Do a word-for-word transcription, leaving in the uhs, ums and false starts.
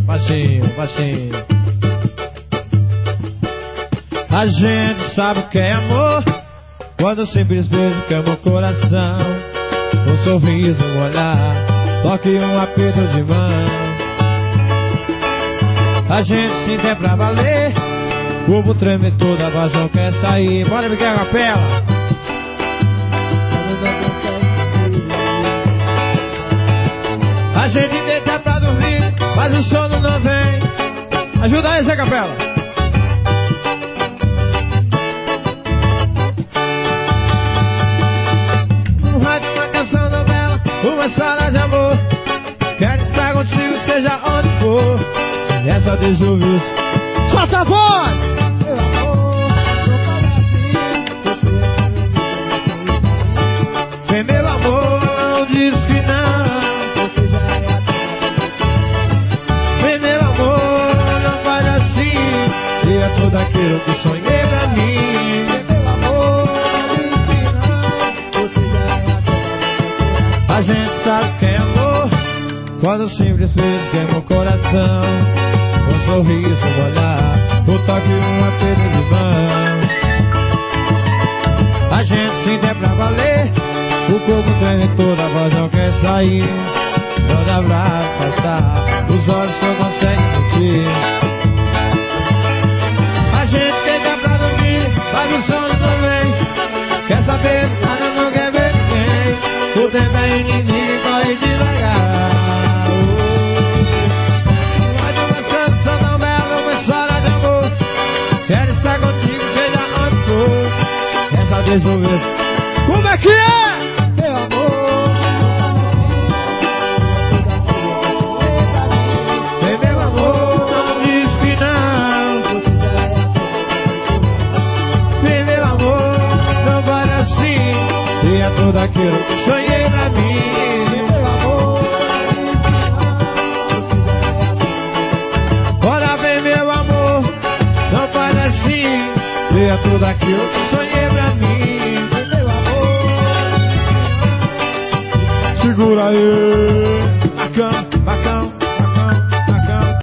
baixinho, baixinho. A gente sabe o que é amor quando o simples beijo queima o coração. Um sorriso, um olhar, toque um aperto de mão. A gente se der pra valer, o corpo treme todo, a voz não quer sair. Bora, Miguel Capela. A gente deita pra dormir, mas o sono não vem. Ajuda aí, Zé Capela. Um rádio, uma canção, novela, uma história de amor. Quero estar contigo, seja onde for. Se essa desouvir, solta a voz! Vem, meu amor, não diz que não. Vem, meu amor, não faz assim. E é tudo aquilo que sonhei pra mim. Vem, meu amor, não diz que não. A gente sabe que é amor quando o simples beijo queima o coração. Um sorriso, um olhar, o toque, um aperto de mão. A gente se der pra valer, o corpo treme todo, a voz não quer sair. Quando abraço passar, os olhos não conseguem mentir. A gente deita pra dormir, mas o sono não vem. Quer saber, nada não quer ver ninguém. O tempo é inimigo, corre devagar. Mais uma canção tão bela, uma história de amor. Quero estar contigo, seja onde for. Essa desouvir. Como é que é? Meu amor, vem, meu amor, não diz que não. Vem, meu amor, não vai assim. E é tudo aquilo que sonhei pra mim. Vem, meu amor, bora, vem, meu amor, não vai assim. E é tudo aquilo que sonhei pra mim. Segura aí.